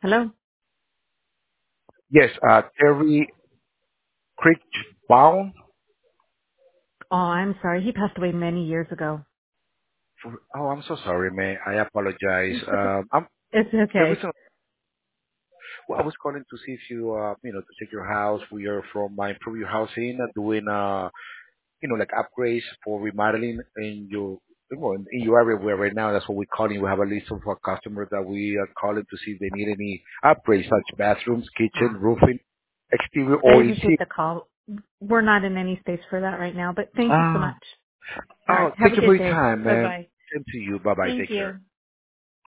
Hello? Yes, Terry Crickbound. Oh, I'm sorry. He passed away many years ago. Oh, I'm so sorry, man. I apologize. I'm It's the okay. reason. Well, I was calling to see if you, to check your house. We are from my previous housing, doing, like upgrades for remodeling in your, in your area where right now. That's what we're calling. We have a list of our customers that we are calling to see if they need any upgrades, such bathrooms, kitchen, Ah, roofing, exterior I or appreciate interior. the call. We're not in any space for that right now, but thank you so Ah, much. All right. oh, Have thank a you for good your day. time, man. Bye-bye. Same to you. Bye bye. Thank Take care. you.